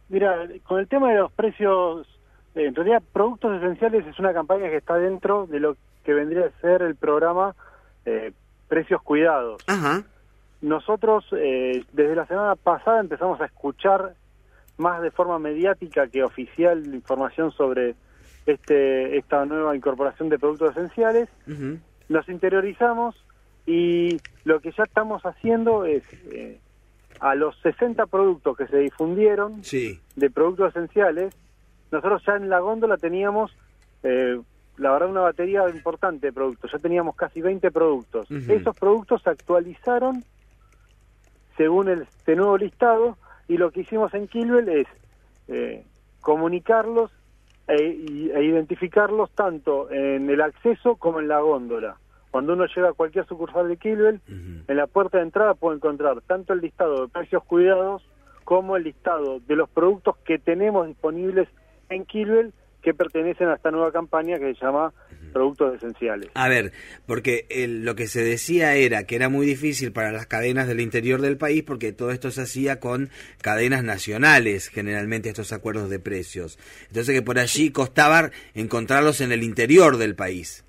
Mira, con el tema de los precios, en realidad Productos Esenciales es una campaña que está dentro de lo que vendría a ser el programa Precios Cuidados. Ajá. Nosotros desde la semana pasada empezamos a escuchar más de forma mediática que oficial información sobre esta nueva incorporación de productos esenciales. Uh-huh. Nos interiorizamos y lo que ya estamos haciendo es a los 60 productos que se difundieron de productos esenciales, nosotros ya en la góndola teníamos la verdad una batería importante de productos, ya teníamos casi 20 productos. Uh-huh. Esos productos se actualizaron según este nuevo listado, y lo que hicimos en Kilwell es comunicarlos e identificarlos tanto en el acceso como en la góndola. Cuando uno llega a cualquier sucursal de Kilwell, uh-huh, en la puerta de entrada puede encontrar tanto el listado de precios cuidados como el listado de los productos que tenemos disponibles en Kilwell que pertenecen a esta nueva campaña que se llama Productos Esenciales. A ver, porque lo que se decía era que era muy difícil para las cadenas del interior del país porque todo esto se hacía con cadenas nacionales, generalmente estos acuerdos de precios. Entonces que por allí costaba encontrarlos en el interior del país.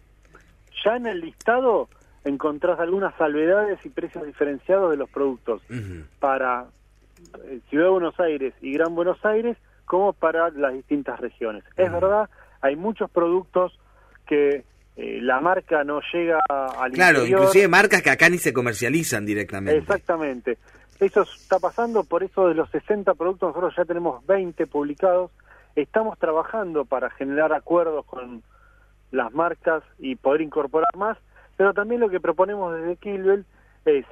Ya en el listado encontrás algunas salvedades y precios diferenciados de los productos uh-huh, para Ciudad de Buenos Aires y Gran Buenos Aires, como para las distintas regiones. Es verdad, hay muchos productos que la marca no llega al claro, interior. Inclusive marcas que acá ni se comercializan directamente. Exactamente. Eso está pasando, por eso de los 60 productos nosotros ya tenemos 20 publicados. Estamos trabajando para generar acuerdos con las marcas y poder incorporar más, pero también lo que proponemos desde Kilwell es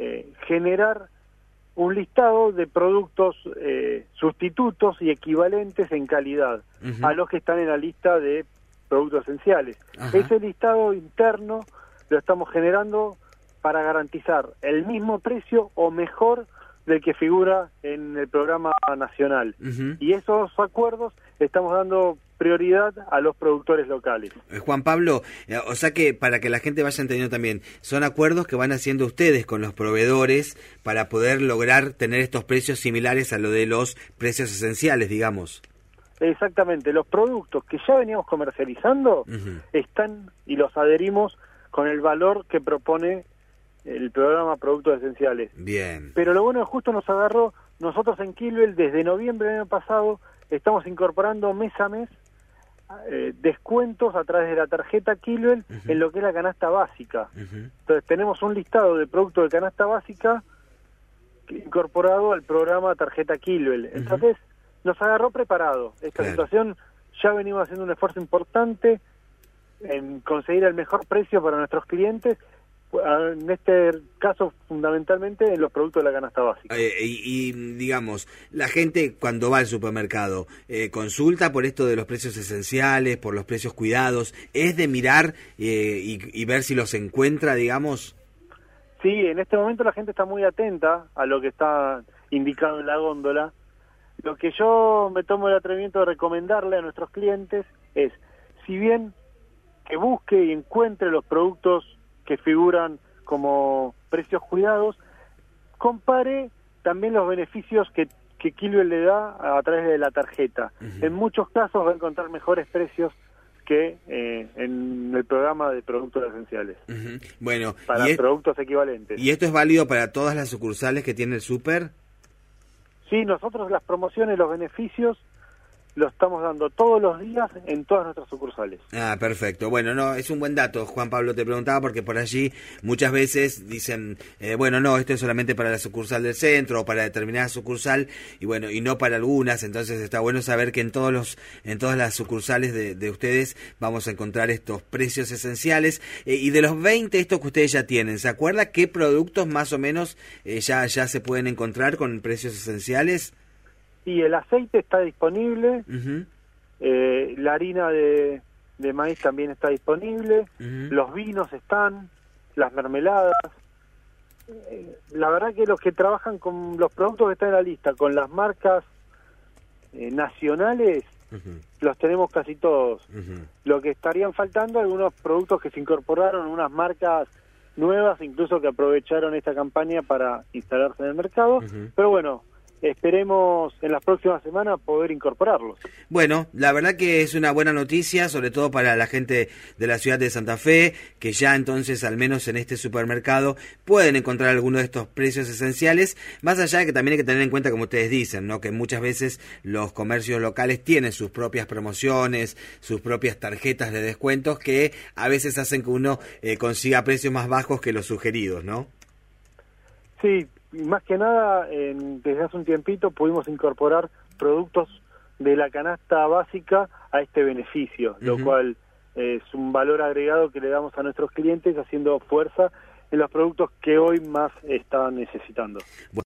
generar un listado de productos sustitutos y equivalentes en calidad uh-huh, a los que están en la lista de productos esenciales. Uh-huh. Ese listado interno lo estamos generando para garantizar el mismo precio o mejor del que figura en el programa nacional. Uh-huh. Y esos acuerdos estamos dando prioridad a los productores locales. Juan Pablo, o sea que para que la gente vaya entendiendo también, son acuerdos que van haciendo ustedes con los proveedores para poder lograr tener estos precios similares a lo de los precios esenciales, digamos. Exactamente, los productos que ya veníamos comercializando uh-huh, están y los adherimos con el valor que propone el programa Productos Esenciales. Bien. Pero lo bueno es que justo nos agarró, nosotros en Kilwell desde noviembre del año pasado estamos incorporando mes a mes descuentos a través de la tarjeta Kilwell uh-huh, en lo que es la canasta básica. Uh-huh. Entonces tenemos un listado de productos de canasta básica incorporado al programa tarjeta Kilwell. Uh-huh. Entonces nos agarró preparado. Esta situación, ya venimos haciendo un esfuerzo importante en conseguir el mejor precio para nuestros clientes, en este caso fundamentalmente en los productos de la canasta básica. Y digamos, la gente cuando va al supermercado consulta por esto de los precios esenciales, por los precios cuidados, ¿es de mirar y ver si los encuentra, digamos? Sí, en este momento la gente está muy atenta a lo que está indicado en la góndola. Lo que yo me tomo el atrevimiento de recomendarle a nuestros clientes es, si bien que busque y encuentre los productos que figuran como precios cuidados, compare también los beneficios que Kilwell le da a través de la tarjeta. Uh-huh. En muchos casos va a encontrar mejores precios que en el programa de productos esenciales. Uh-huh. Bueno, para productos equivalentes. ¿Y esto es válido para todas las sucursales que tiene el súper? Sí, nosotros las promociones, los beneficios lo estamos dando todos los días en todas nuestras sucursales. Ah, perfecto. Bueno, no, es un buen dato, Juan Pablo, te preguntaba porque por allí muchas veces dicen, bueno, no, esto es solamente para la sucursal del centro o para determinada sucursal y bueno, y no para algunas, entonces está bueno saber que en todas las sucursales de ustedes vamos a encontrar estos precios esenciales. Y de los 20 estos que ustedes ya tienen, ¿se acuerda qué productos más o menos ya se pueden encontrar con precios esenciales? Y el aceite está disponible, uh-huh, la harina de maíz también está disponible, uh-huh, los vinos están, las mermeladas. La verdad que los que trabajan con los productos que están en la lista, con las marcas nacionales, uh-huh, los tenemos casi todos. Uh-huh. Lo que estarían faltando, algunos productos que se incorporaron, unas marcas nuevas, incluso que aprovecharon esta campaña para instalarse en el mercado, uh-huh, pero bueno, esperemos en las próximas semanas poder incorporarlos. Bueno, la verdad que es una buena noticia, sobre todo para la gente de la ciudad de Santa Fe, que ya entonces, al menos en este supermercado, pueden encontrar algunos de estos precios esenciales, más allá de que también hay que tener en cuenta, como ustedes dicen, ¿no?, que muchas veces los comercios locales tienen sus propias promociones, sus propias tarjetas de descuentos, que a veces hacen que uno consiga precios más bajos que los sugeridos, ¿no? Sí, y más que nada, desde hace un tiempito pudimos incorporar productos de la canasta básica a este beneficio, lo cual es un valor agregado que le damos a nuestros clientes, haciendo fuerza en los productos que hoy más estaban necesitando.